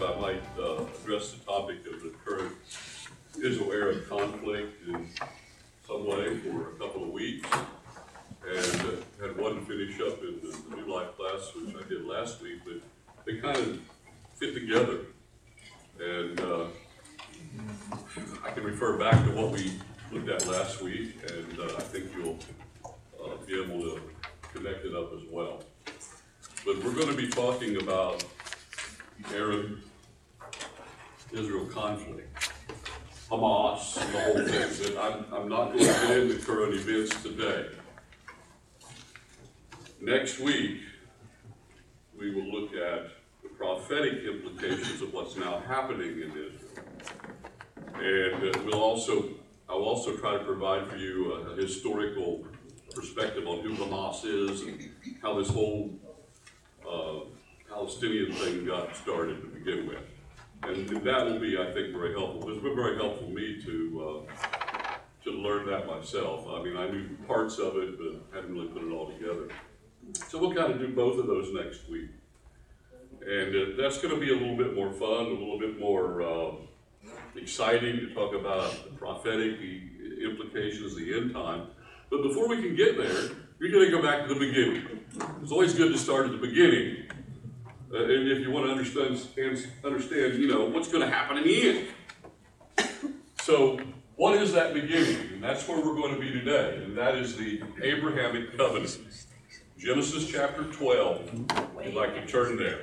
I might address the topic of the current Israel-Arab conflict in some way for a couple of weeks, and had one to finish up in the New Life class, which I did last week, but they kind of fit together, and I can refer back to what we looked at last week, and I think you'll be able to connect it up as well. But we're going to be talking about the Arab-Israel conflict, Hamas, and the whole thing. But I'm not going to get into current events today. Next week, we will look at the prophetic implications of what's now happening in Israel. And I'll also try to provide for you a historical perspective on who Hamas is and how this whole Palestinian thing got started to begin with. And that will be, I think, very helpful. It's been very helpful to me to learn that myself. I mean, I knew parts of it, but hadn't really put it all together. So we'll kind of do both of those next week. And that's going to be a little bit more fun, a little bit more exciting to talk about the prophetic, the implications, the end time. But before we can get there, you're going to go back to the beginning. It's always good to start at the beginning. And if you want to understand, what's going to happen in the end. So, what is that beginning? And that's where we're going to be today. And that is the Abrahamic covenant. Genesis chapter 12. If you'd like to turn there.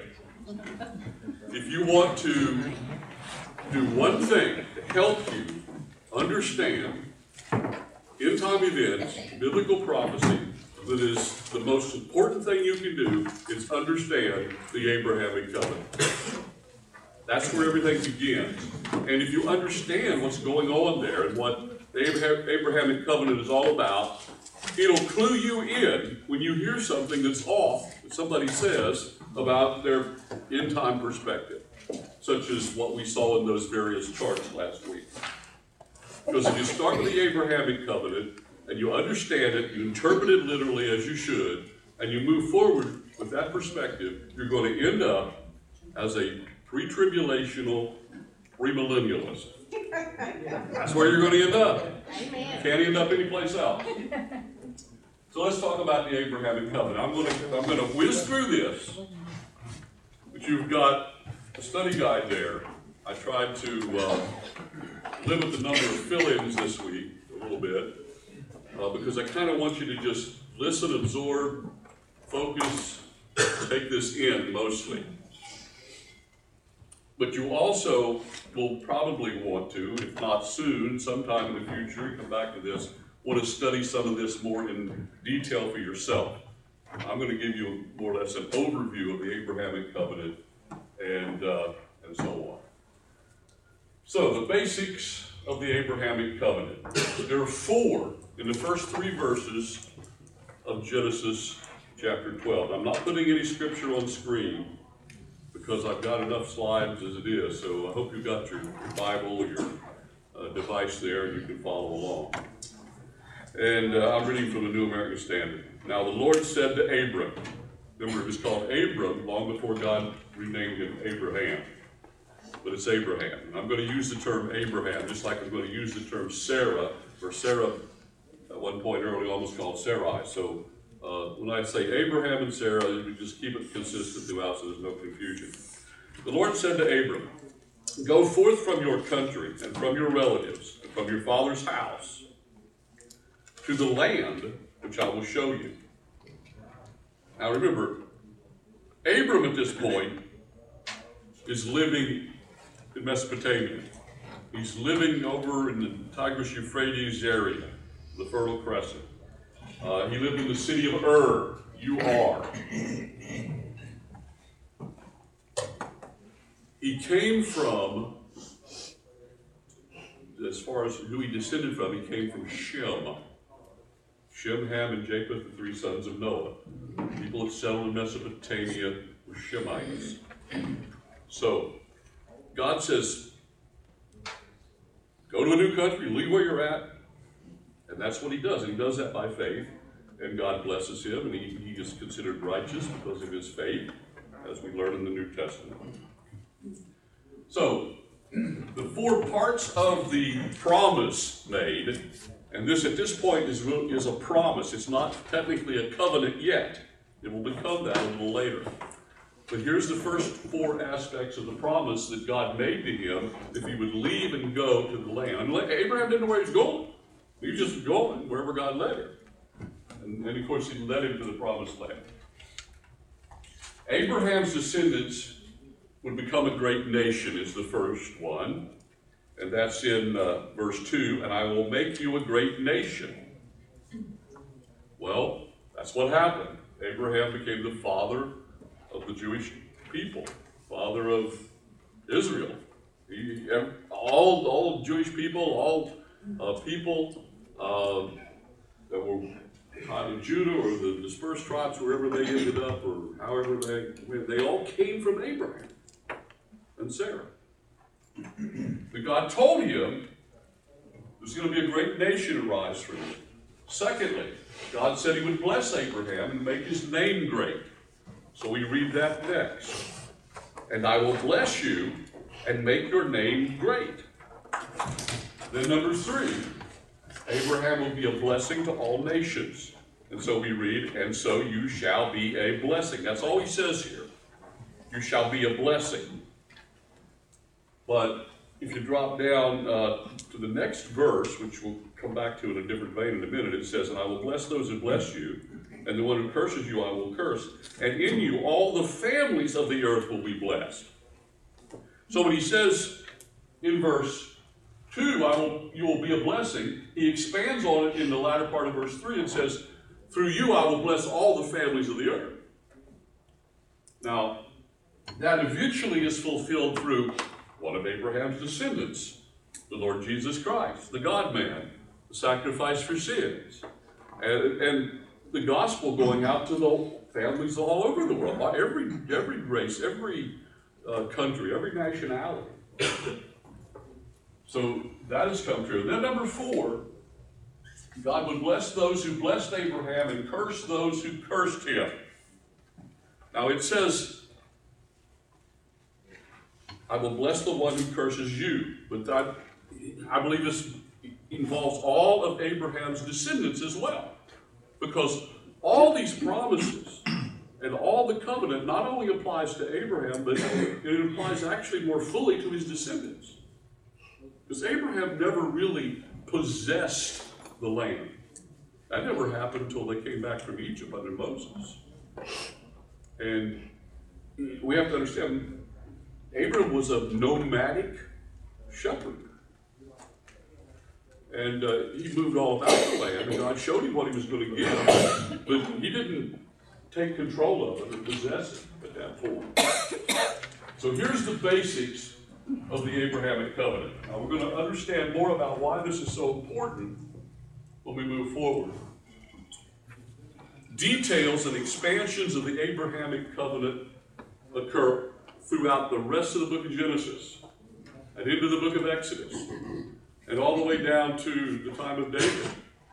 If you want to do one thing to help you understand end-time events, biblical prophecy, that is the most important thing you can do is understand the Abrahamic covenant. That's where everything begins. And if you understand what's going on there and what the Abrahamic covenant is all about, it'll clue you in when you hear something that's off, that somebody says about their end-time perspective, such as what we saw in those various charts last week. Because if you start with the Abrahamic covenant, and you understand it, you interpret it literally as you should, and you move forward with that perspective, you're going to end up as a pre-tribulational premillennialist. That's where you're going to end up. Amen. You can't end up anyplace else. So let's talk about the Abrahamic covenant. I'm going to whiz through this, but you've got a study guide there. I tried to limit the number of fill-ins this week a little bit. Because I kind of want you to just listen, absorb, focus, take this in mostly. But you also will probably want to, if not soon, sometime in the future, come back to this, want to study some of this more in detail for yourself. I'm going to give you more or less an overview of the Abrahamic covenant and so on. So the basics of the Abrahamic covenant. There are four in the first three verses of Genesis chapter 12. I'm not putting any scripture on screen because I've got enough slides as it is, so I hope you've got your Bible or your device there and you can follow along. And I'm reading from the New American Standard. Now the Lord said to Abram, remember it was called Abram long before God renamed him Abraham. But it's Abraham. And I'm going to use the term Abraham, just like I'm going to use the term Sarah, or Sarah at one point earlier almost called Sarai. So when I say Abraham and Sarah, we just keep it consistent throughout so there's no confusion. The Lord said to Abram, go forth from your country and from your relatives and from your father's house to the land which I will show you. Now remember, Abram at this point is living in Mesopotamia. He's living over in the Tigris-Euphrates area, the Fertile Crescent. He lived in the city of Ur, U-R. He came from, as far as who he descended from, he came from Shem. Shem, Ham, and Japheth, the three sons of Noah. People that settled in Mesopotamia were Shemites. So, God says, go to a new country, leave where you're at. And that's what he does. And he does that by faith. And God blesses him, and he is considered righteous because of his faith, as we learn in the New Testament. So, the four parts of the promise made, and this at this point is a promise. It's not technically a covenant yet. It will become that a little later. But here's the first four aspects of the promise that God made to him if he would leave and go to the land. And Abraham didn't know where he was going. He was just going wherever God led him. And of course, he led him to the promised land. Abraham's descendants would become a great nation is the first one. And that's in verse 2, and I will make you a great nation. Well, that's what happened. Abraham became the father of the Jewish people, father of Israel. All Jewish people, all people that were in Judah or the dispersed tribes, wherever they ended up, or however they all came from Abraham and Sarah. But God told him there's going to be a great nation arise from you. Secondly, God said he would bless Abraham and make his name great. So we read that next. And I will bless you and make your name great. Then number 3, Abraham will be a blessing to all nations. And so we read, and so you shall be a blessing. That's all he says here. You shall be a blessing. But if you drop down to the next verse, which we'll come back to in a different vein in a minute, it says, and I will bless those who bless you, and the one who curses you I will curse. And in you all the families of the earth will be blessed. So when he says in verse 2, you will be a blessing, he expands on it in the latter part of verse 3 and says, through you I will bless all the families of the earth. Now, that eventually is fulfilled through one of Abraham's descendants, the Lord Jesus Christ, the God-man, the sacrifice for sins, and the gospel going out to the families all over the world, by every race, every country, every nationality. So that has come true. And then number 4, God would bless those who blessed Abraham and curse those who cursed him. Now it says, I will bless the one who curses you. But I believe this involves all of Abraham's descendants as well. Because all these promises and all the covenant not only applies to Abraham, but it applies actually more fully to his descendants. Because Abraham never really possessed the land. That never happened until they came back from Egypt under Moses. And we have to understand, Abram was a nomadic shepherd. And he moved all about the land, and God showed him what he was going to give, but he didn't take control of it or possess it at that point. So here's the basics of the Abrahamic covenant. Now we're going to understand more about why this is so important when we move forward. Details and expansions of the Abrahamic covenant occur throughout the rest of the book of Genesis and into the book of Exodus and all the way down to the time of David.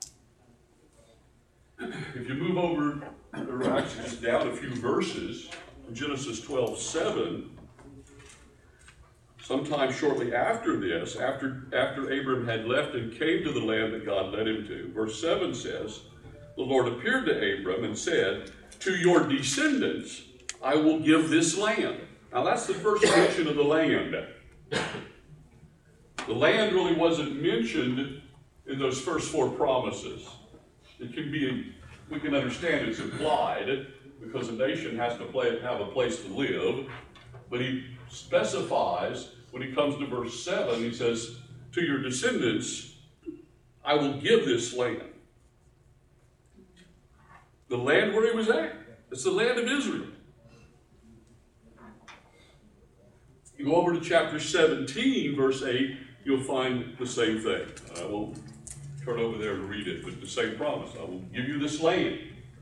If you move over, or actually just down a few verses, Genesis 12:7, sometime shortly after this, after Abram had left and came to the land that God led him to, verse 7 says, the Lord appeared to Abram and said, to your descendants I will give this land. Now that's the first mention of the land. The land really wasn't mentioned in those first 4 promises. It can be, we can understand it's implied because a nation has to have a place to live, but he specifies when he comes to verse 7, he says, to your descendants I will give this land. The land where he was at. It's the land of Israel. You go over to chapter 17, verse 8, you'll find the same thing. I won't turn over there and read it, but the same promise. I will give you this land.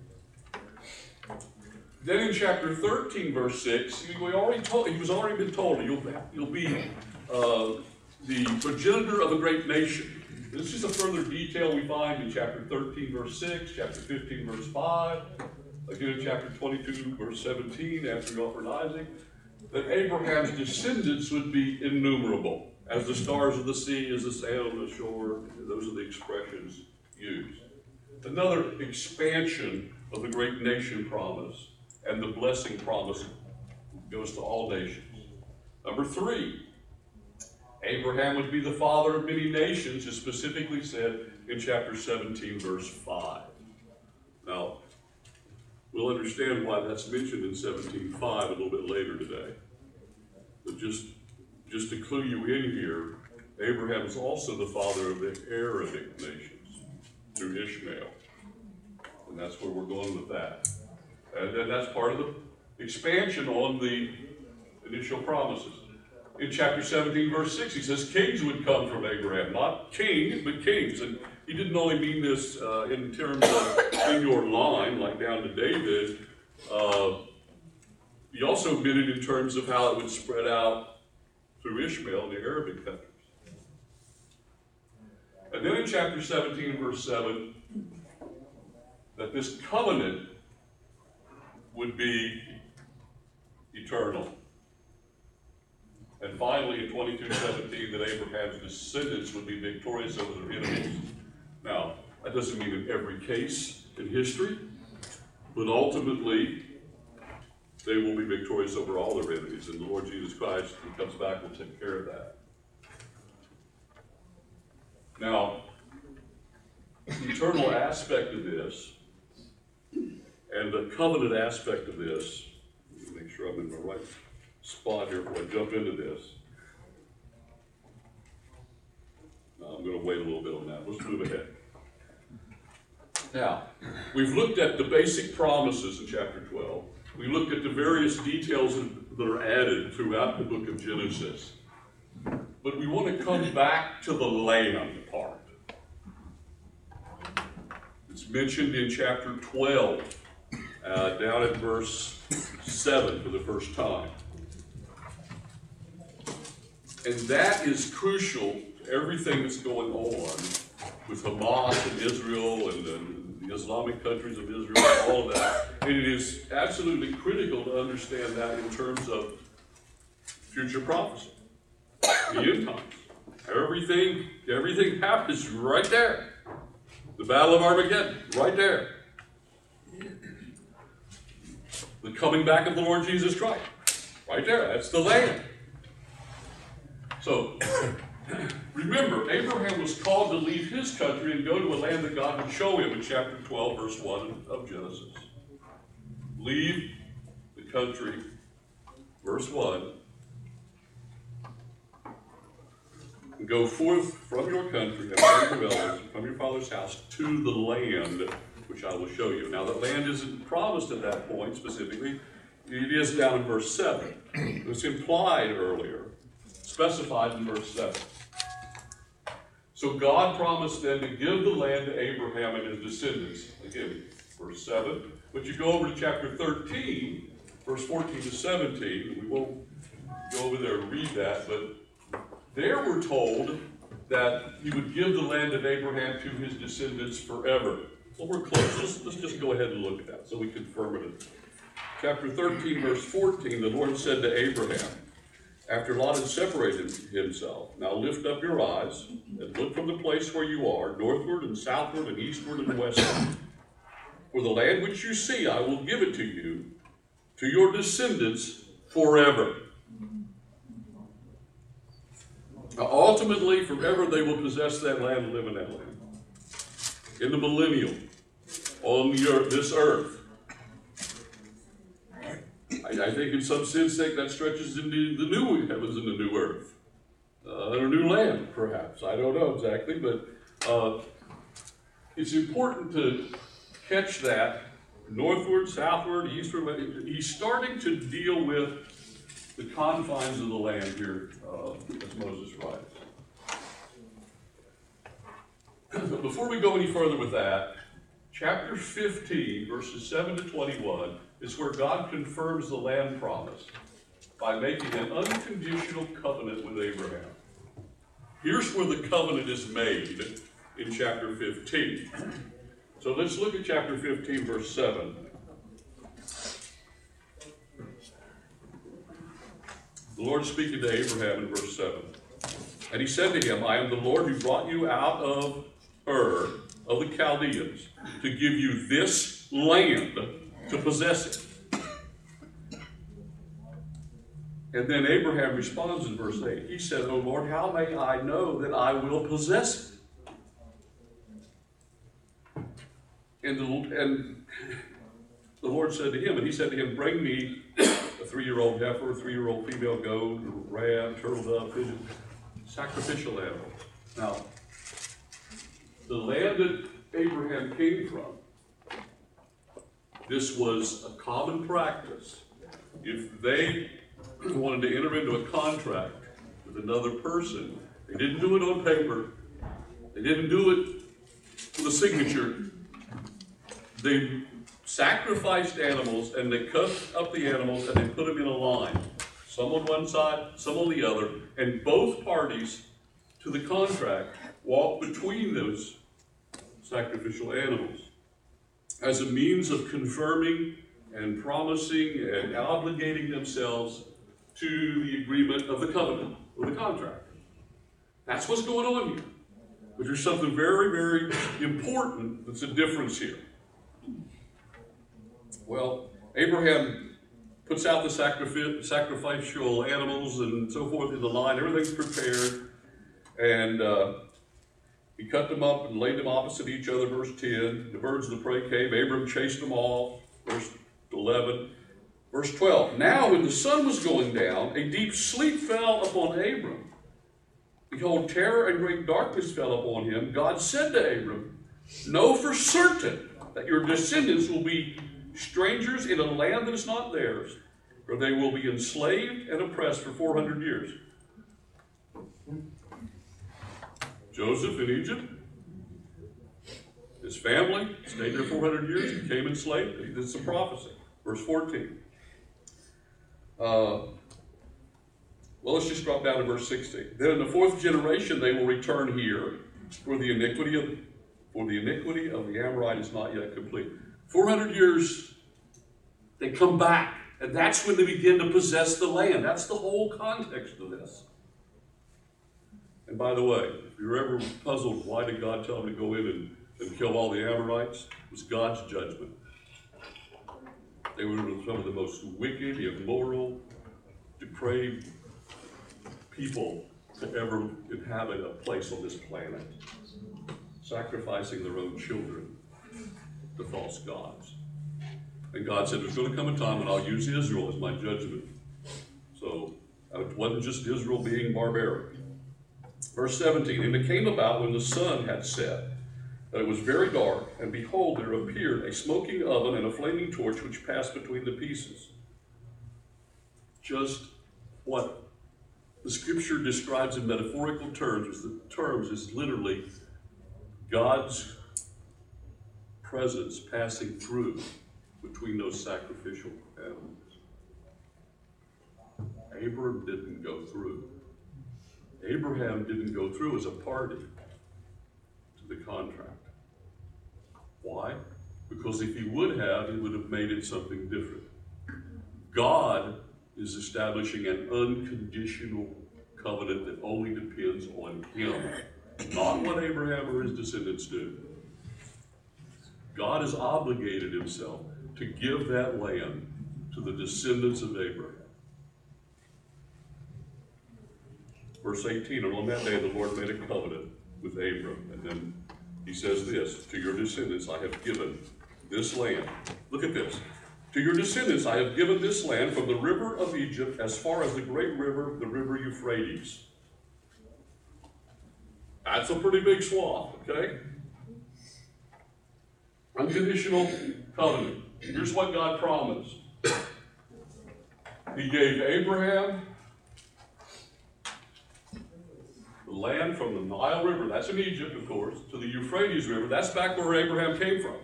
Then in chapter 13, verse 6, he was already been told you'll be the progenitor of a great nation. This is a further detail we find in chapter 13, verse 6, chapter 15, verse 5, again in chapter 22, verse 17, after he offered Isaac. that Abraham's descendants would be innumerable, as the stars of the sea, as the sand on the shore. Those are the expressions used. Another expansion of the great nation promise and the blessing promise goes to all nations. Number 3, Abraham would be the father of many nations, as specifically said in chapter 17, verse 5. Now, we'll understand why that's mentioned in 17:5 a little bit later today. But just to clue you in here, Abraham is also the father of the Arabic nations through Ishmael. And that's where we're going with that. And then that's part of the expansion on the initial promises. In chapter 17, verse 6, he says kings would come from Abraham. Not king, but kings. And he didn't only mean this in terms of in your line, like down to David. He also meant it in terms of how it would spread out through Ishmael in the Arabic countries. And then in chapter 17, verse 7, that this covenant would be eternal. And finally, in 22:17, that Abraham's descendants would be victorious over their enemies. Now, that doesn't mean in every case in history, but ultimately, they will be victorious over all their enemies. And the Lord Jesus Christ, when he comes back, will take care of that. Now, the eternal aspect of this and the covenant aspect of this, let me make sure I'm in the right spot here before I jump into this. I'm going to wait a little bit on that. Let's move ahead. Now, we've looked at the basic promises in chapter 12. We looked at the various details that are added throughout the book of Genesis. But we want to come back to the land part. It's mentioned in chapter 12, down at verse 7 for the first time. And that is crucial to everything that's going on with Hamas and Israel and the Islamic countries of Israel and all of that. And it is absolutely critical to understand that in terms of future prophecy, the end times. Everything happens right there. The Battle of Armageddon, right there. The coming back of the Lord Jesus Christ, right there. That's the land. So, remember, Abraham was called to leave his country and go to a land that God would show him in chapter 12, verse 1 of Genesis. Leave the country, verse 1, and go forth from your country and from your relatives, from your father's house, to the land which I will show you. Now, the land isn't promised at that point specifically. It is down in verse 7. It was implied earlier, specified in verse 7. So God promised then to give the land to Abraham and his descendants. Again, verse 7. But you go over to chapter 13, verse 14 to 17. We won't go over there and read that, but there we're told that he would give the land of Abraham to his descendants forever. Well, we're close. Let's just go ahead and look at that so we confirm it. Chapter 13, verse 14, the Lord said to Abraham, after Lot had separated himself, now lift up your eyes and look from the place where you are, northward and southward and eastward and westward. For the land which you see, I will give it to you, to your descendants forever. Now, ultimately, forever they will possess that land and live in that land. In the millennium, on the earth, this earth. I think in some sense that stretches into the new heavens and the new earth. Or new land, perhaps. I don't know exactly, but it's important to catch that northward, southward, eastward. He's starting to deal with the confines of the land here as Moses writes. But before we go any further with that, chapter 15, verses 7 to 21, is where God confirms the land promise by making an unconditional covenant with Abraham. Here's where the covenant is made in chapter 15. So let's look at chapter 15, verse 7. The Lord speaking to Abraham in verse 7. And he said to him, I am the Lord who brought you out of Ur of the Chaldeans to give you this land to possess it. And then Abraham responds in verse 8. He said, O Lord, how may I know that I will possess it? And the Lord said to him, and he said to him, bring me a 3-year-old heifer, a 3-year-old female goat, a ram, turtle dove, pigeon, sacrificial animals. Now, the land that Abraham came from, this was a common practice. If they wanted to enter into a contract with another person, they didn't do it on paper, they didn't do it with a signature, they sacrificed animals and they cut up the animals and they put them in a line. Some on one side, some on the other, and both parties to the contract walked between those sacrificial animals as a means of confirming and promising and obligating themselves to the agreement of the covenant or the contract. That's what's going on here. But there's something very, very important that's a difference here. Well, Abraham puts out the sacrificial animals and so forth in the line. Everything's prepared. And he cut them up and laid them opposite each other, verse 10. The birds of the prey came. Abram chased them off, verse 11. Verse 12. Now when the sun was going down, a deep sleep fell upon Abram. Behold, terror and great darkness fell upon him. God said to Abram, know for certain that your descendants will be strangers in a land that is not theirs, for they will be enslaved and oppressed for 400 years. Joseph in Egypt, his family stayed there 400 years, became enslaved. It's a prophecy. Verse 14. Well, let's just drop down to verse 16. Then in the 4th generation they will return here, for the iniquity of the Amorite is not yet complete. 400 years, they come back, and that's when they begin to possess the land. That's the whole context of this. And by the way, if you're ever puzzled, why did God tell them to go in and kill all the Amorites? It was God's judgment. They were some of the most wicked, immoral, depraved people to ever inhabit a place on this planet, sacrificing their own children to false gods. And God said, there's going to come a time when I'll use Israel as my judgment. So it wasn't just Israel being barbaric. Verse 17, and it came about when the sun had set, that it was very dark, and behold, there appeared a smoking oven and a flaming torch which passed between the pieces. Just what the scripture describes in metaphorical terms is literally God's presence passing through between those sacrificial animals. Abram didn't go through. Abraham didn't go through as a party to the contract. Why? Because if he would have, he would have made it something different. God is establishing an unconditional covenant that only depends on him, not what Abraham or his descendants do. God has obligated himself to give that land to the descendants of Abraham. Verse 18, and on that day the Lord made a covenant with Abram. And then he says this, to your descendants I have given this land. Look at this. To your descendants I have given this land from the river of Egypt as far as the great river, the river Euphrates. That's a pretty big swath, okay? Unconditional covenant. Here's what God promised. He gave Abraham the land from the Nile River, that's in Egypt, of course, to the Euphrates River. That's back where Abraham came from.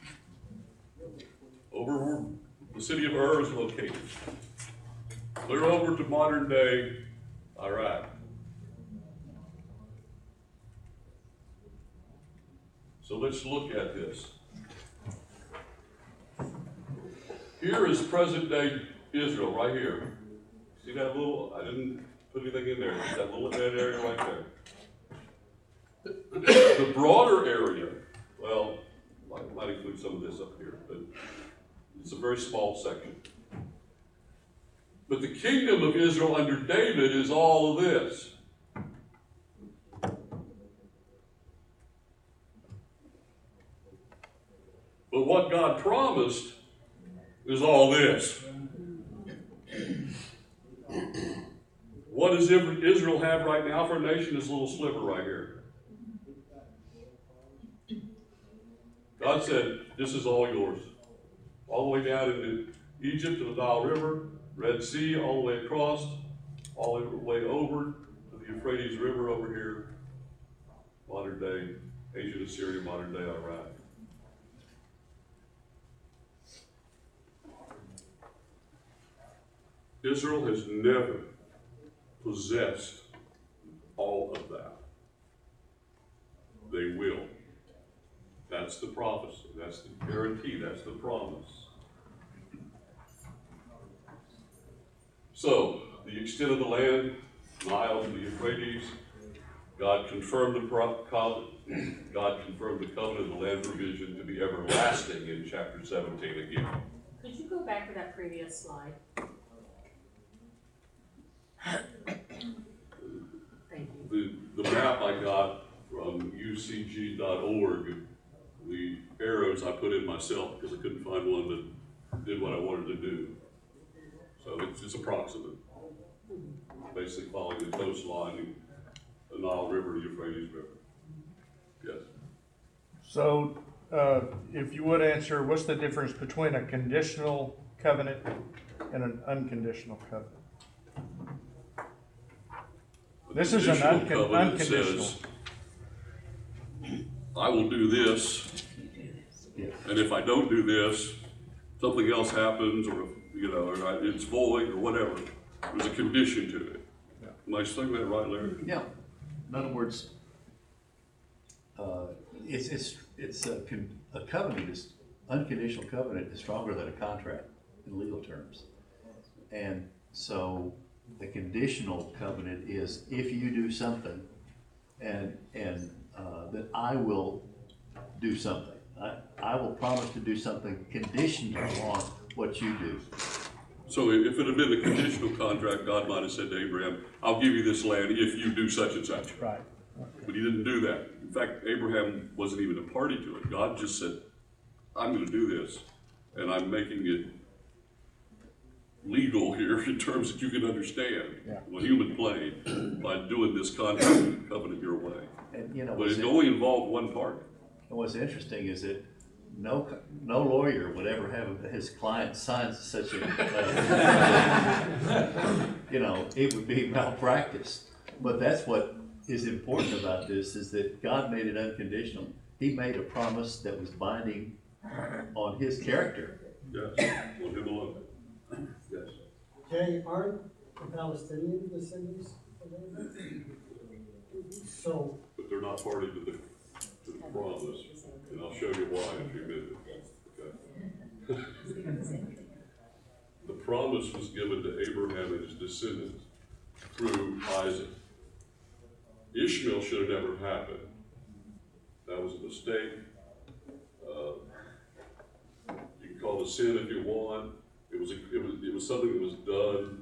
Over where the city of Ur is located. Clear over to modern day Iraq. So let's look at this. Here is present day Israel, right here. See that little, I didn't put anything in there, just that little red area right there. The broader area, well, might include some of this up here, but it's a very small section. But the kingdom of Israel under David is all of this. But what God promised is all this. What does Israel have right now for a nation? This little sliver right here. God said, this is all yours. All the way down into Egypt to the Nile River, Red Sea, all the way across, all the way over to the Euphrates River over here, modern day ancient Assyria, modern day Iraq. Israel has never possessed all of that. They will. That's the prophecy. That's the guarantee. That's the promise. So, the extent of the land, Nile to the Euphrates, God confirmed the covenant of the land provision to be everlasting in chapter 17 again. Could you go back to that previous slide? Thank you. The map I got from ucg.org, the arrows I put in myself because I couldn't find one that did what I wanted to do. So it's approximate. Basically following the coastline, the Nile River, Euphrates River. Yes. So, if you would answer, what's the difference between a conditional covenant and an unconditional covenant? This is an unconditional. Says, I will do this, and if I don't do this, something else happens, or or it's void, or whatever. There's a condition to it. Yeah. Am I saying that right, Larry? Yeah. In other words, it's a covenant is unconditional covenant is stronger than a contract in legal terms, and so the conditional covenant is if you do something, and that I will do something. I will promise to do something conditioned on what you do. So if it had been a conditional contract, God might have said to Abraham, I'll give you this land if you do such and such. Right. But he didn't do that. In fact, Abraham wasn't even a party to it. God just said, I'm going to do this, and I'm making it legal here in terms that you can understand on human plane by doing this contract covenant your way. And but it only involved one party. And what's interesting is that no lawyer would ever have his client sign such a, it would be malpractice. But that's what is important about this, is that God made it unconditional. He made a promise that was binding on his character. Yes, on him alone. Yes. Jay, aren't the Palestinian descendants of Abraham? So, but they're not party to the promise, and I'll show you why in a few minutes. Okay. The promise was given to Abraham and his descendants through Isaac. Ishmael should have never happened. That was a mistake. You can call it a sin if you want. It was something that was done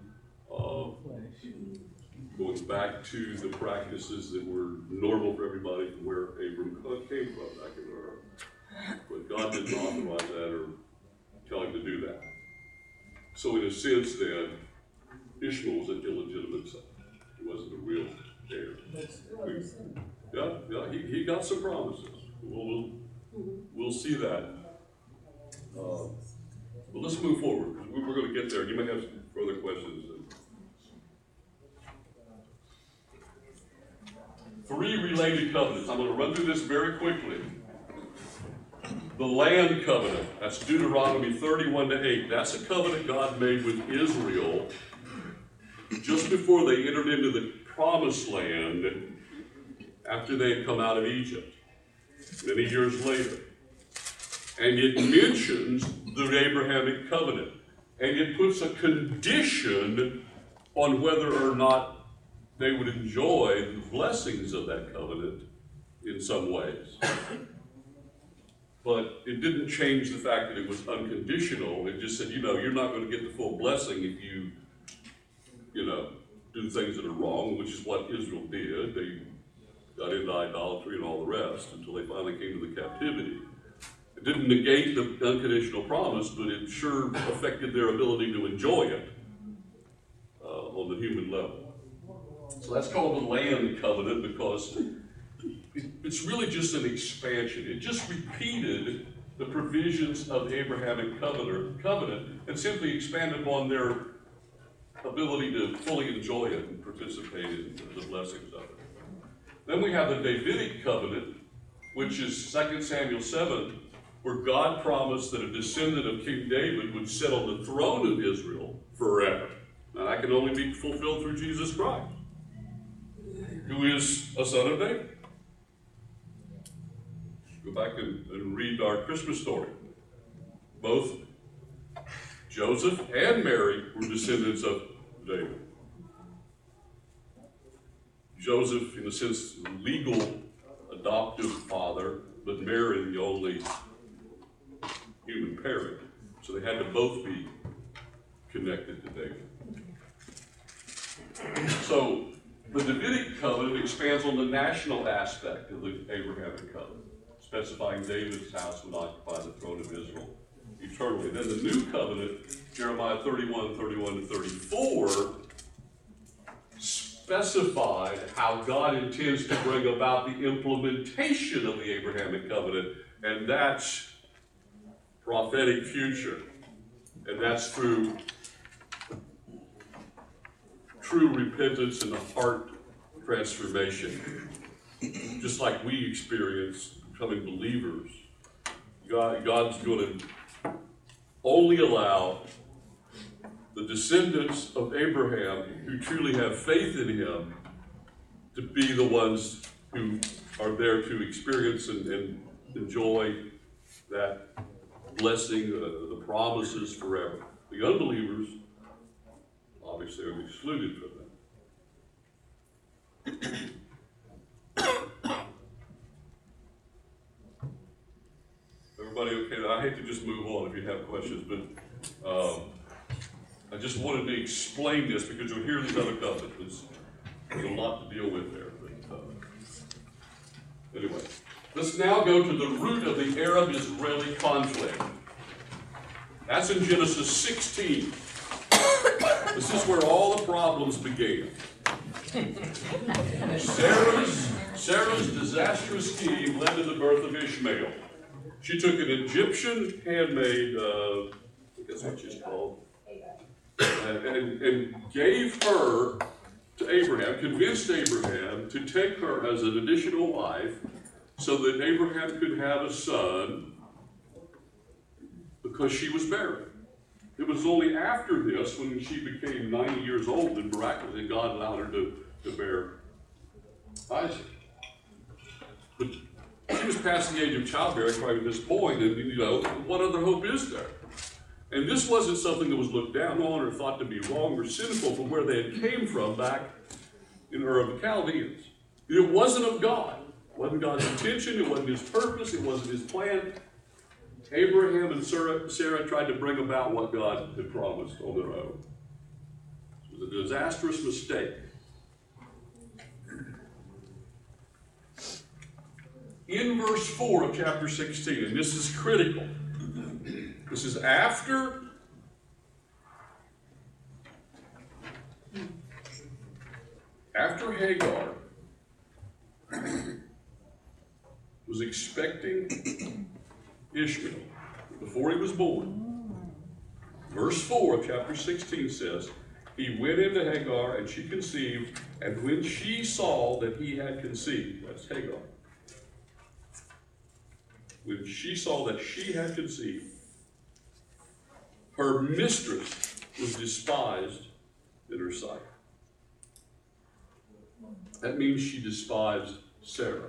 going back to the practices that were normal for everybody from where Abram came from back in Ur. But God didn't authorize that or tell him to do that. So in a sense then, Ishmael was an illegitimate son. He wasn't a real heir. He got some promises. We'll see that. But let's move forward. We're going to get there. You may have some further questions. Three related covenants. I'm going to run through this very quickly. The land covenant. That's Deuteronomy 31-8. That's a covenant God made with Israel just before they entered into the promised land after they had come out of Egypt, many years later. And it mentions the Abrahamic covenant. And it puts a condition on whether or not they would enjoy the blessings of that covenant in some ways. But it didn't change the fact that it was unconditional. It just said, you're not going to get the full blessing if you do things that are wrong, which is what Israel did. They got into idolatry and all the rest until they finally came to the captivity. It didn't negate the unconditional promise, but it sure affected their ability to enjoy it on the human level. So that's called the land covenant because it's really just an expansion. It just repeated the provisions of the Abrahamic covenant and simply expanded upon their ability to fully enjoy it and participate in the blessings of it. Then we have the Davidic covenant, which is 2 Samuel 7, where God promised that a descendant of King David would sit on the throne of Israel forever. Now that can only be fulfilled through Jesus Christ, who is a son of David. Go back and read our Christmas story. Both Joseph and Mary were descendants of David. Joseph, in a sense, legal adoptive father, but Mary the only human parent. So they had to both be connected to David. So the Davidic covenant expands on the national aspect of the Abrahamic covenant, specifying David's house would occupy the throne of Israel eternally. Then the new covenant, Jeremiah 31:31-34, specified how God intends to bring about the implementation of the Abrahamic covenant, and that's prophetic future. And that's through true repentance and a heart transformation. Just like we experience becoming believers, God's going to only allow the descendants of Abraham who truly have faith in him to be the ones who are there to experience and enjoy that blessing, the promises forever. The unbelievers, obviously, are excluded from that. Everybody okay? I hate to just move on if you have questions, but I just wanted to explain this because you'll hear these other covenants. There's a lot to deal with there. But, anyway, let's now go to the root of the Arab-Israeli conflict. That's in Genesis 16. This is where all the problems began. Sarah's disastrous scheme led to the birth of Ishmael. She took an Egyptian handmaid, I think that's what she's called, and gave her to Abraham, convinced Abraham to take her as an additional wife so that Abraham could have a son because she was barren. It was only after this, when she became 90 years old, and miraculously God allowed her to bear Isaac. But she was past the age of childbearing right at this point, and what other hope is there? And this wasn't something that was looked down on or thought to be wrong or sinful from where they had came from back in Ur of the Chaldeans. It wasn't of God. It wasn't God's intention. It wasn't his purpose. It wasn't his plan. Abraham and Sarah tried to bring about what God had promised on their own. It was a disastrous mistake. In verse 4 of chapter 16, and this is critical. This is after Hagar was expecting Ishmael before he was born. Verse 4 of chapter 16 says, he went into Hagar and she conceived, and when she saw that he had conceived, that's Hagar. When she saw that she had conceived, her mistress was despised in her sight. That means she despised Sarah.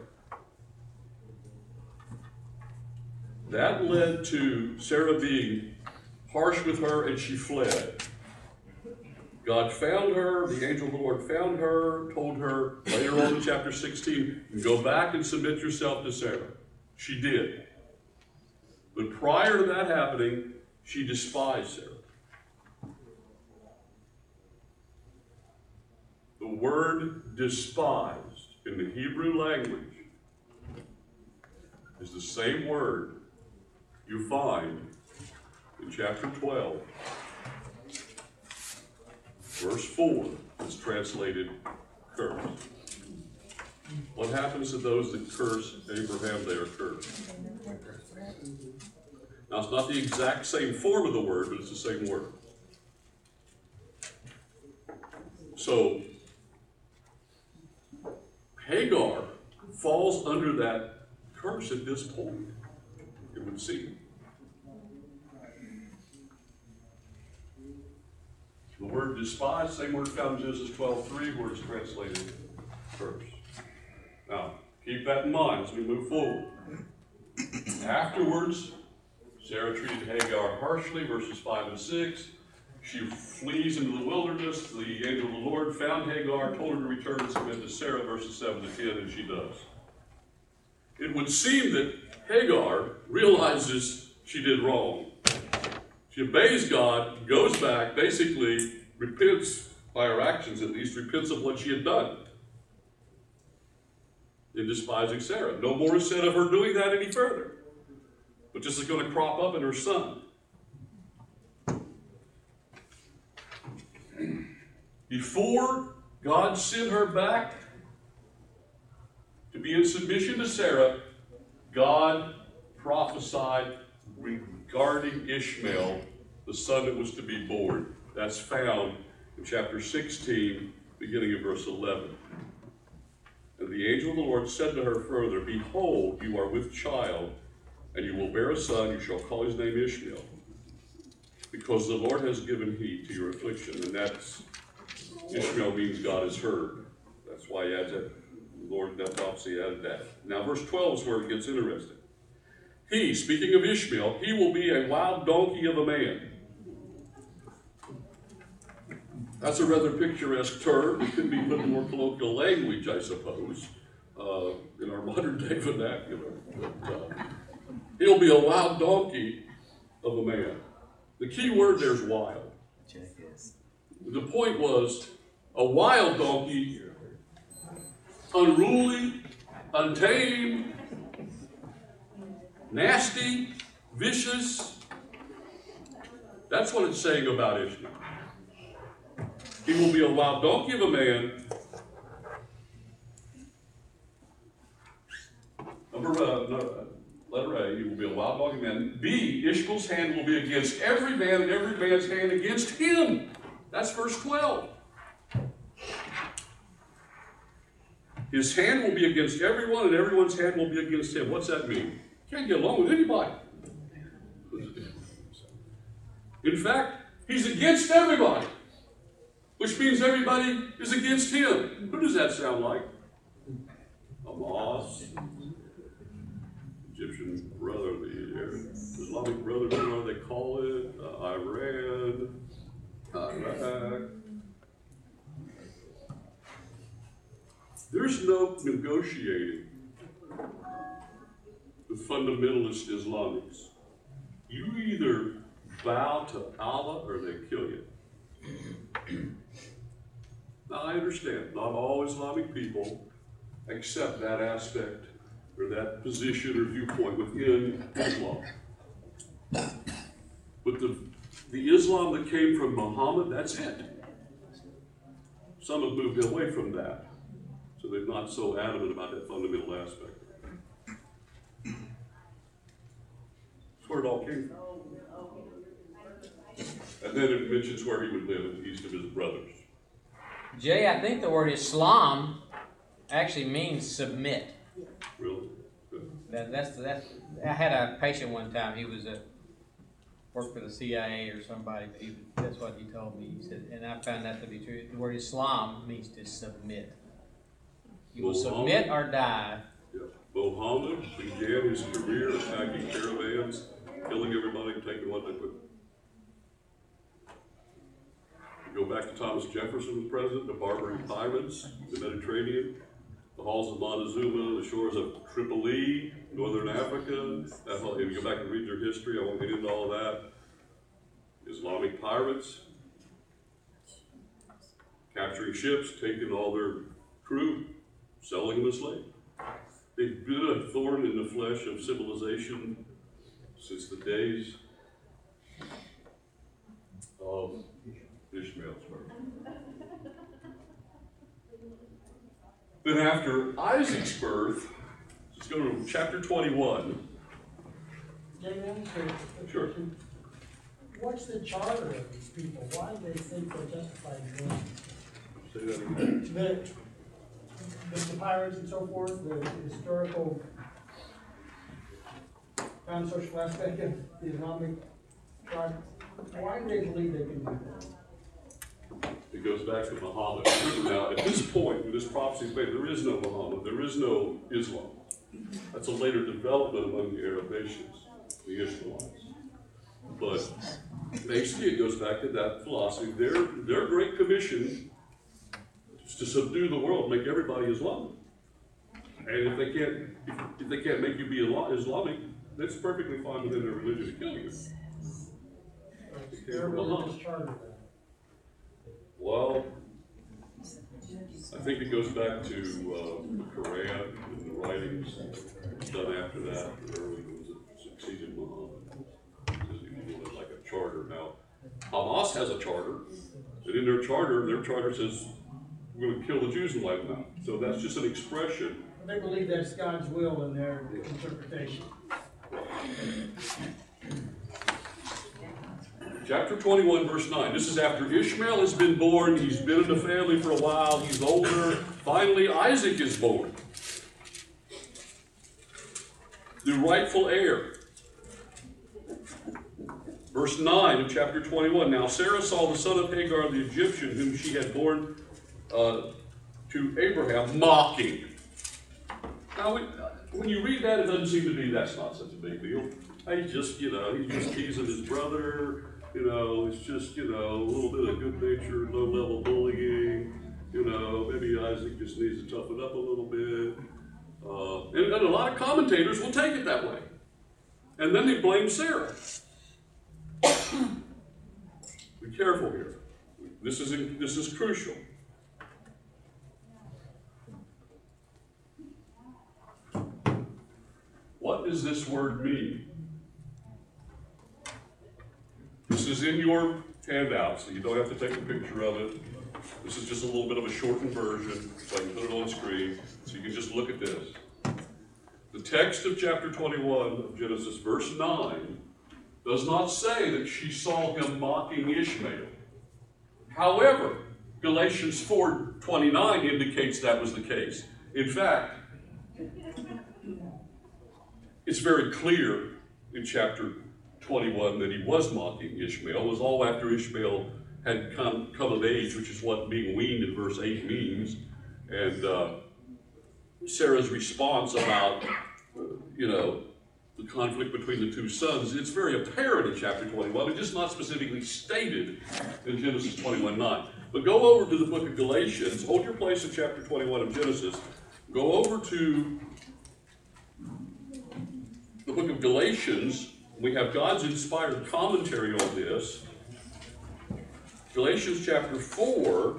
That led to Sarah being harsh with her, and she fled. God found her, the angel of the Lord found her, told her later on in chapter 16, go back and submit yourself to Sarah. She did. But prior to that happening, she despised Sarah. The word despised in the Hebrew language is the same word you find in chapter 12, verse 4. It's translated curse. What happens to those that curse Abraham? They are cursed. Now, it's not the exact same form of the word, but it's the same word. So, Hagar falls under that curse at this point, it would seem. The word despise, same word found in Genesis 12:3, where it's translated curse. Now, keep that in mind as we move forward. Afterwards, Sarah treated Hagar harshly, verses 5 and 6. She flees into the wilderness. The angel of the Lord found Hagar, told her to return and submit to Sarah, verses 7 to 10, and she does. It would seem that Hagar realizes she did wrong. She obeys God, goes back, basically repents, by her actions at least, repents of what she had done in despising Sarah. No more is said of her doing that any further. But this is going to crop up in her son. Before God sent her back to be in submission to Sarah, God prophesied regarding Ishmael, the son that was to be born. That's found in chapter 16, beginning of verse 11. And the angel of the Lord said to her further, behold, you are with child, and you will bear a son. You shall call his name Ishmael, because the Lord has given heed to your affliction. And that's, Ishmael means God has heard. That's why he adds that. The Lord, that prophecy added that. Now verse 12 is where it gets interesting. He, speaking of Ishmael, he will be a wild donkey of a man. That's a rather picturesque term. It could be put in more colloquial language, I suppose, in our modern day vernacular. But, he'll be a wild donkey of a man. The key word there is wild. The point was a wild donkey, unruly, untamed, nasty, vicious. That's what it's saying about Ishmael. He will be a wild donkey of a man. Letter A, he will be a wild donkey of a man. B, Ishmael's hand will be against every man, and every man's hand against him. That's verse 12. His hand will be against everyone, and everyone's hand will be against him. What's that mean? Can't get along with anybody. In fact, he's against everybody, which means everybody is against him. Who does that sound like? Hamas, Egyptian brother, the Islamic Brotherhood, what do they call it? Iran, Iraq. There's no negotiating with fundamentalist Islamics. You either bow to Allah or they kill you. Now I understand, not all Islamic people accept that aspect or that position or viewpoint within Islam. But the Islam that came from Muhammad, that's it. Some have moved away from that. So they're not so adamant about that fundamental aspect. That's where it all came from. And then it mentions where he would live, east of his brothers. Jay, I think the word Islam actually means submit. Really? That's I had a patient one time. He was worked for the CIA or somebody. But that's what he told me. He said, and I found that to be true. The word Islam means to submit. You will submit or die. Yeah. Muhammad began his career attacking caravans, killing everybody, taking what they could. Go back to Thomas Jefferson was president, the Barbary Pirates, the Mediterranean, the halls of Montezuma, the shores of Tripoli, northern Africa. That whole, if you go back and read their history, I won't get into all of that. Islamic pirates, capturing ships, taking all their crew, selling them as slaves. They've been a thorn in the flesh of civilization since the days of Ishmael's birth. Then after Isaac's birth, let's go to chapter 21. Jay, Sure. What's the charter of these people? Why do they think they're justified in doing Say that again. the pirates and so forth, the historical non-social aspect of the Islamic tribe? Why do they believe they can do that? It goes back to Muhammad. Now, at this point, when this prophecy is made, there is no Muhammad, there is no Islam. That's a later development among the Arab nations, the Ishmaelites. But basically, it goes back to that philosophy. Their great commission is to subdue the world, make everybody Islamic. And if they can't make you be Islamic, that's perfectly fine within their religion to kill you. Their religious charter. Well, I think it goes back to the Quran and the writings done after that, early ones that succeeded Muhammad. Like a charter. Now, Hamas has a charter, and in their charter says, we're going to kill the Jews and wipe them out. So that's just an expression. They believe that's God's will in their interpretation. Chapter 21, verse 9. This is after Ishmael has been born. He's been in the family for a while. He's older. Finally, Isaac is born. The rightful heir. Verse 9 of chapter 21. Now Sarah saw the son of Hagar the Egyptian, whom she had born to Abraham, mocking. Now, when you read that, it doesn't seem to be that's not such a big deal. He's just teasing his brother. It's just, a little bit of good nature, low-level bullying. Maybe Isaac just needs to toughen up a little bit. And a lot of commentators will take it that way. And then they blame Sarah. Be careful here. This is crucial. What does this word mean? This is in your handout, so you don't have to take a picture of it. This is just a little bit of a shortened version, so I can put it on the screen, so you can just look at this. The text of chapter 21 of Genesis, verse 9, does not say that she saw him mocking Ishmael. However, Galatians 4:29 indicates that was the case. In fact, it's very clear in chapter 21 that he was mocking Ishmael. It was all after Ishmael had come of age, which is what being weaned in verse 8 means. And Sarah's response about, the conflict between the two sons, it's very apparent in chapter 21. It's just not specifically stated in Genesis 21:9. But go over to the book of Galatians. Hold your place in chapter 21 of Genesis. Go over to the book of Galatians. We have God's inspired commentary on this. Galatians chapter 4,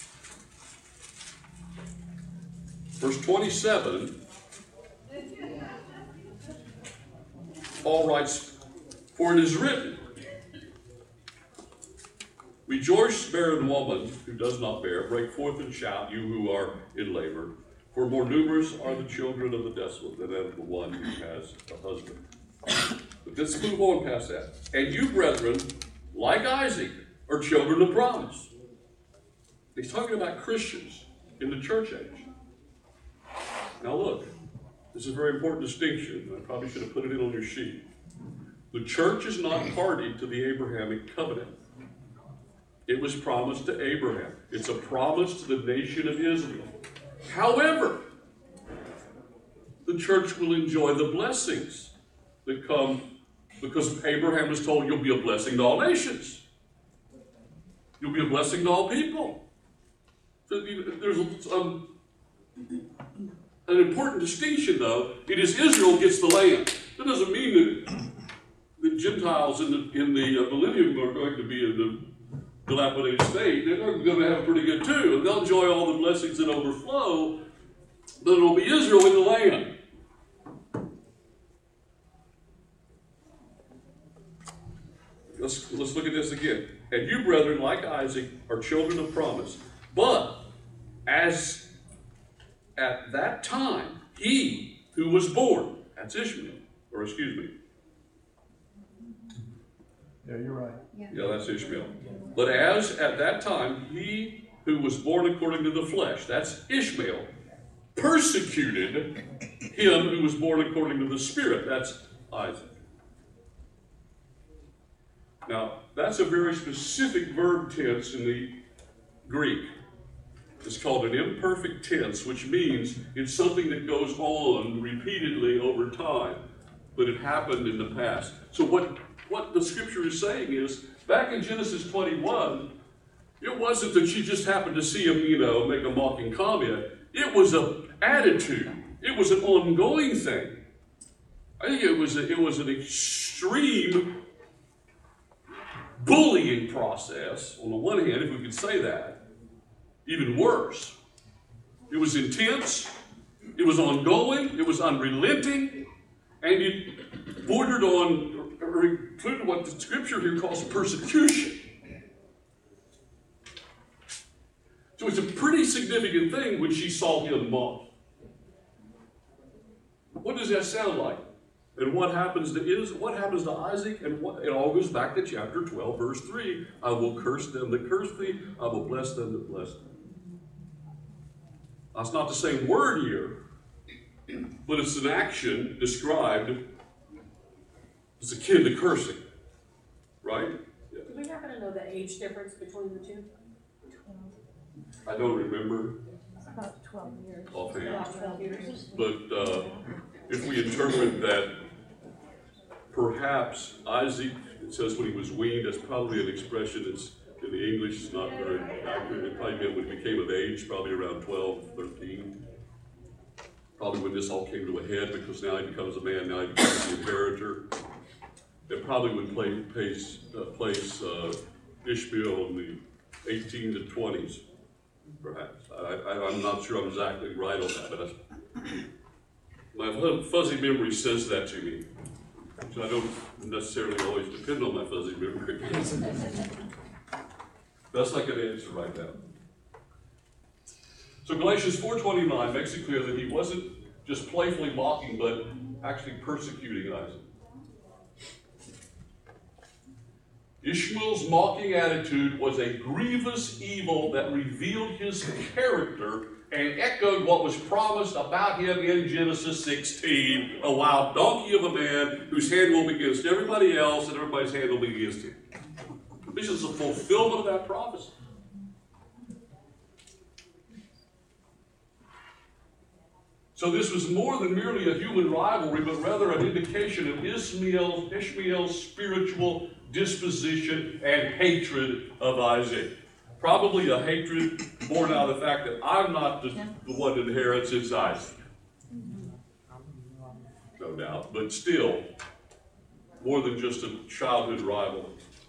verse 27. Paul writes, "For it is written, rejoice, barren woman who does not bear, break forth and shout, you who are in labor. For more numerous are the children of the desolate than of the one who has a husband." But let's move on past that. "And you, brethren, like Isaac, are children of promise." He's talking about Christians in the church age. Now look, this is a very important distinction. I probably should have put it in on your sheet. The church is not party to the Abrahamic covenant. It was promised to Abraham. It's a promise to the nation of Israel. However, the church will enjoy the blessings that come because Abraham was told you'll be a blessing to all nations. You'll be a blessing to all people. So, there's an important distinction, though. It is Israel gets the land. That doesn't mean that the Gentiles in the millennium are going to be in the dilapidated state. They're going to have it pretty good too, and they'll enjoy all the blessings that overflow. But it'll be Israel in the land. Let's look at this again. And you, brethren, like Isaac, are children of promise. But as at that time, he who was born, that's Ishmael, or excuse me. Yeah, you're right. Yeah, that's Ishmael. But as at that time, he who was born according to the flesh, that's Ishmael, persecuted him who was born according to the Spirit, that's Isaac. Now, that's a very specific verb tense in the Greek. It's called an imperfect tense, which means it's something that goes on repeatedly over time, but it happened in the past. So what the scripture is saying is, back in Genesis 21, it wasn't that she just happened to see him, make a mocking comment. It was an attitude. It was an ongoing thing. I think it was an extreme bullying process, on the one hand, if we could say that. Even worse. It was intense, it was ongoing, it was unrelenting, and it bordered on, or included what the scripture here calls persecution. So it's a pretty significant thing when she saw him mocked. What does that sound like? And what happens to Isaac? And it all goes back to chapter 12, verse 3. I will curse them that curse thee. I will bless them that bless thee. That's not the same word here, but it's an action described as akin to cursing. Right? Yeah. Do we happen to know the age difference between the two? I don't remember About 12 years. offhand. About 12 years. But if we interpret that perhaps Isaac, it says when he was weaned, that's probably an expression that's in the English is not very accurate. It probably meant when he became of age, probably around 12, 13. Probably when this all came to a head, because now he becomes a man, now he becomes the inheritor. It probably would place Ishmael in the 18 to 20s, perhaps. I'm not sure I'm exactly right on that, but my fuzzy memory says that to me. So I don't necessarily always depend on my fuzzy memory. Best I can answer right now. So Galatians 4:29 makes it clear that he wasn't just playfully mocking, but actually persecuting Isaac. Ishmael's mocking attitude was a grievous evil that revealed his character and echoed what was promised about him in Genesis 16, a wild donkey of a man whose hand will be against everybody else and everybody's hand will be against him. This is a fulfillment of that prophecy. So this was more than merely a human rivalry, but rather an indication of Ishmael's spiritual disposition and hatred of Isaac. Probably a hatred born out of the fact that I'm not the one that inherits, it's Isaac. No doubt, but still, more than just a childhood rivalry.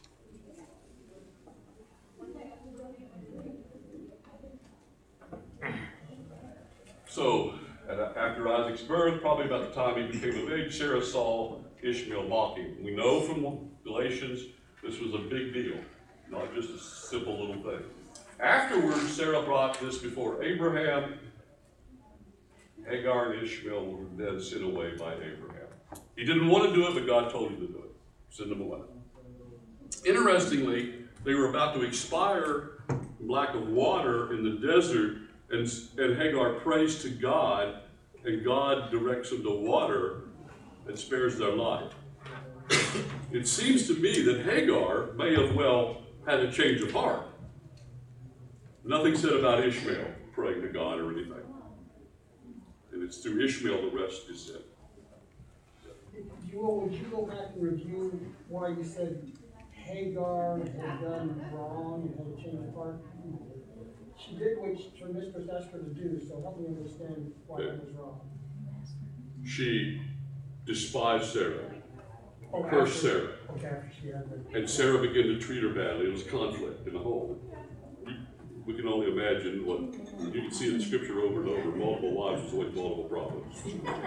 So, after Isaac's birth, probably about the time he became of age, Sarah saw Ishmael mocking. We know from Galatians this was a big deal, not just a simple little thing. Afterwards, Sarah brought this before Abraham. Hagar and Ishmael were then sent away by Abraham. He didn't want to do it, but God told him to do it. Send them away. Interestingly, they were about to expire from lack of water in the desert, and Hagar prays to God, and God directs them to water and spares their life. It seems to me that Hagar may have well had a change of heart. Nothing said about Ishmael praying to God or anything. And it's through Ishmael the rest is said. Would you go back and review why you said Hagar had done wrong and had to change her heart? She did what her mistress asked her to do, so help me understand why that was wrong. She despised Sarah, Oh, cursed after- Sarah, Okay, after she had the. and Sarah began to treat her badly. It was conflict in the home. We can only imagine what, you can see in scripture over and over, multiple wives is always multiple problems.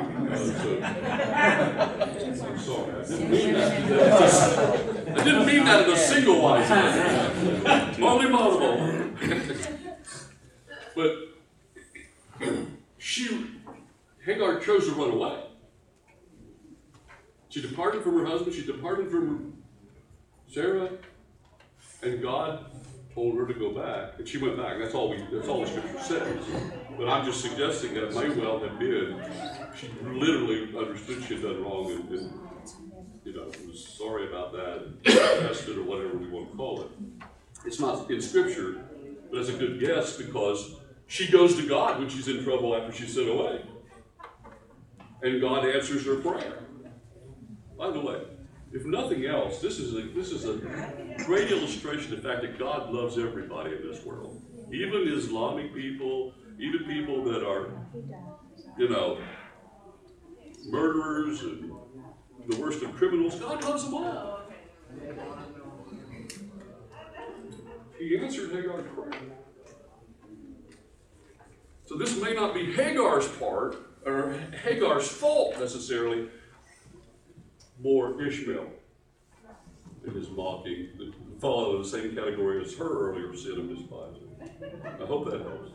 I'm sorry, I didn't mean that. I didn't mean that in a single wife. Only multiple. But Hagar chose to run away. She departed from her husband, she departed from Sarah, and God told her to go back, and she went back. That's all the scripture says. But I'm just suggesting that it may well have been, she literally understood she had done wrong and was sorry about that, and tested or whatever we want to call it. It's not in scripture, but it's a good guess because she goes to God when she's in trouble after she's sent away. And God answers her prayer. By the way, if nothing else, this is a great illustration of the fact that God loves everybody in this world. Even Islamic people, even people that are, murderers and the worst of criminals, God loves them all. He answered Hagar's prayer. So this may not be Hagar's part, or Hagar's fault necessarily, more Ishmael in his mocking, that fall in the same category as her earlier sin of despising. I hope that helps.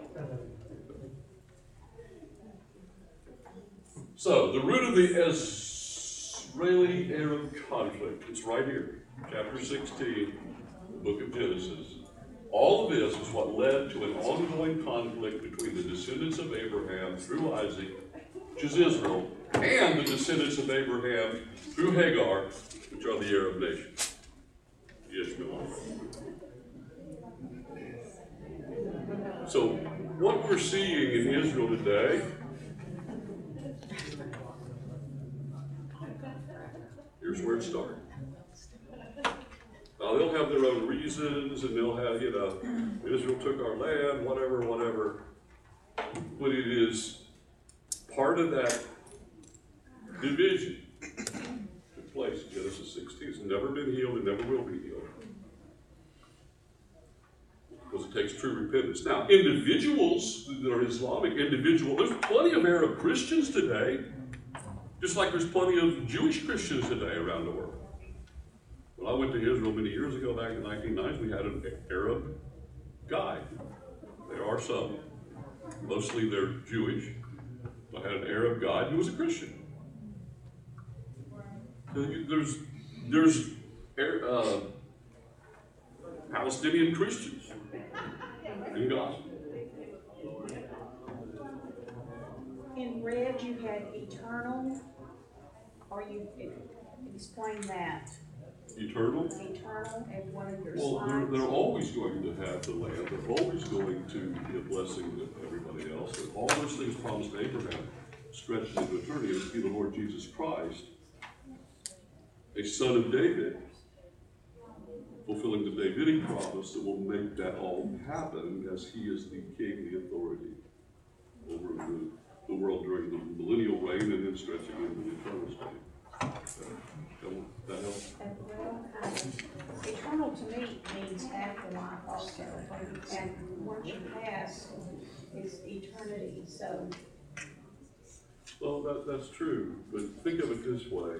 So, the root of the Israeli-Arab conflict, it's right here, chapter 16, the book of Genesis. All of this is what led to an ongoing conflict between the descendants of Abraham through Isaac, which is Israel, and the descendants of Abraham through Hagar, which are the Arab nations, the Ishmaelites. So, what we're seeing in Israel today, here's where it started. Now, they'll have their own reasons, and they'll have, Israel took our land, whatever. But it is part of that division took place in Genesis 16. It's never been healed, it never will be healed. Because it takes true repentance. Now, individuals that are Islamic, there's plenty of Arab Christians today, just like there's plenty of Jewish Christians today around the world. When I went to Israel many years ago, back in the 1990s, we had an Arab guide. There are some. Mostly they're Jewish. I had an Arab guide who was a Christian. There's Palestinian Christians in Gaza. In red, you had eternal, or you explain that. Eternal? Eternal as one of your Well, slides. they're always going to have the land. They're always going to be a blessing to everybody else. And all those things promised to Abraham stretched into eternity. It would be the Lord Jesus Christ, a son of David, fulfilling the Davidic promise that will make that all happen as he is the king, the authority over the world during the millennial reign and then stretching into the eternal state. That helps? Well, eternal to me means afterlife also, and once you pass is eternity, so. Well, that's true, but think of it this way.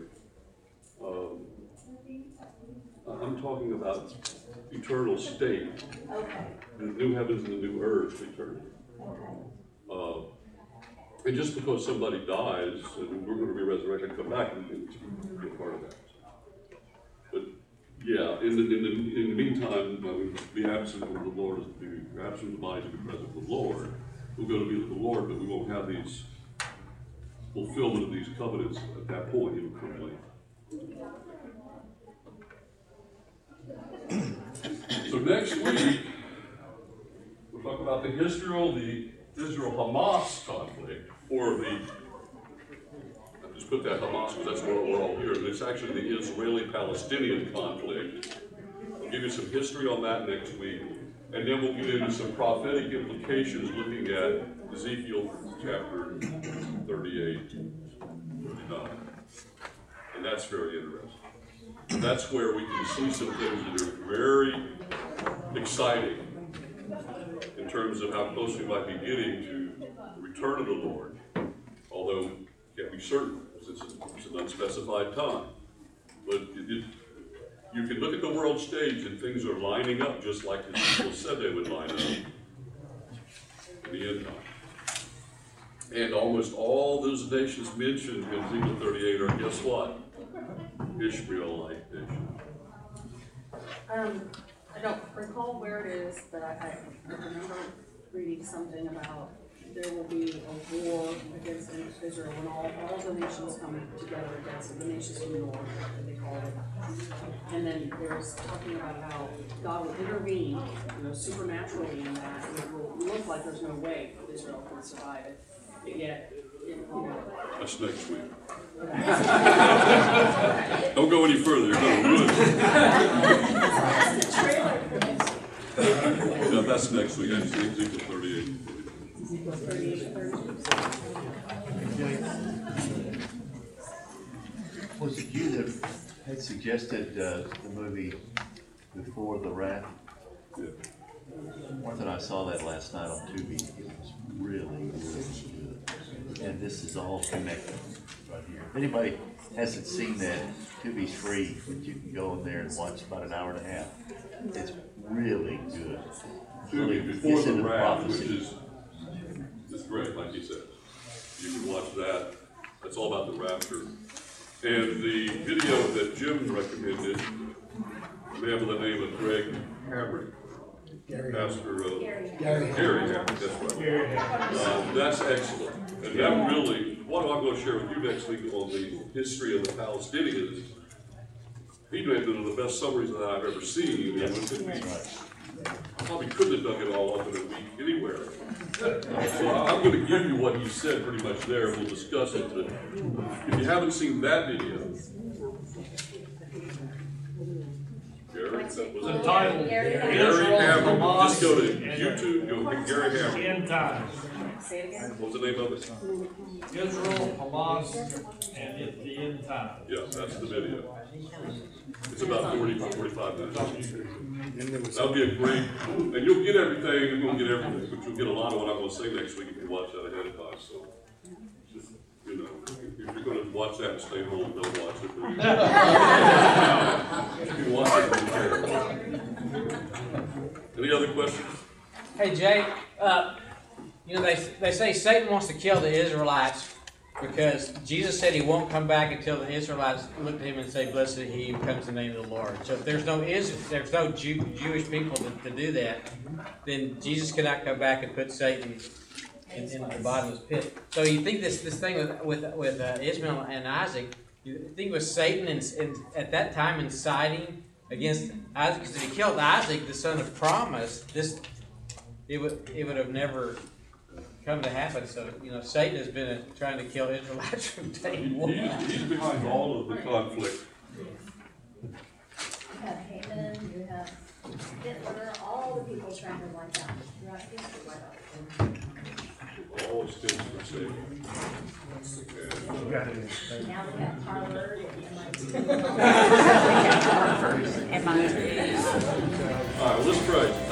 I'm talking about eternal state, Okay, the new heavens and the new earth, eternity. okay. And just because somebody dies and we're going to be resurrected and come back and be a part of that. But yeah, in the meantime, be absent from the Lord is to be absent of the body to be present with the Lord. We're going to be with the Lord, but we won't have these fulfillment of these covenants at that point complete. So next week, we'll talk about the Israel-Hamas conflict, or I'm just just put that Hamas, because that's where we're all here, and it's actually the Israeli-Palestinian conflict. I'll give you some history on that next week, and then we'll get into some prophetic implications looking at Ezekiel chapter 38, 39. And that's very interesting. And that's where we can see some things that are very exciting in terms of how close we might be getting to the return of the Lord. Although, can't be certain, because it's an unspecified time. But you can look at the world stage and things are lining up just like the people said they would line up in the end time. And almost all those nations mentioned in Ezekiel 38 are, guess what? Ishmaelite nations. I don't recall where it is, but I remember reading something about there will be a war against Israel when all the nations come together against it, the nations of the north, that they call it. And then there's talking about how God will intervene, supernaturally in that, and it will look like there's no way Israel can survive it. But yet, That's next week. Don't go any further, you're going to ruin it. Yeah, that's next week, that's Ezekiel 38. Was it you that had suggested the movie Before the Wrath? Yeah. Martha and I saw that last night on Tubi. It was really, really good. And this is all connected right here. If anybody hasn't seen that, Tubi's free, but you can go in there and watch about an hour and a half. It's really good. Really, Before gets the into Wrath, which prophecy. is great, like he said. You can watch that. That's all about the rapture. And the video that Jim recommended, may have the name of Greg Hamrick. Pastor Gary Hamrick, that's right. That's excellent. And that really, what I'm going to share with you next week on the history of the Palestinians, he may have been one of the best summaries that I've ever seen. And I probably couldn't have dug it all up in a week anywhere. So I'm going to give you what he said pretty much there, and we'll discuss it. But if you haven't seen that video, Gary, was it? Gary Hamrick. Just go to Hamas, YouTube, go to Gary Hamrick. End times. Say it again. What's the name of it? Israel, Hamas, and at the end time. Yeah, that's the video. It's about 45 minutes. That'll be a great, and you'll get everything, you're going to get everything, but you'll get a lot of what I'm going to say next week if you watch that ahead of time. So, just, if you're going to watch that and stay home, don't watch it. If you watch it, be careful. Any other questions? Hey Jay, they say Satan wants to kill the Israelites because Jesus said he won't come back until the Israelites look at him and say, "Blessed he who comes in the name of the Lord." So if there's no Jewish people to do that, then Jesus cannot come back and put Satan in the bottomless pit. So you think this thing with Ishmael and Isaac, you think with Satan at that time inciting against Isaac, because if he killed Isaac, the son of promise, it would have never come to happen. So, Satan has been trying to kill Israelites from day one. He's behind all of the conflict. You have Haman, you have Hitler, all the people trying to wipe out throughout history. All extends for Satan. Now we have Harvard and MIT. All right, well, let's pray.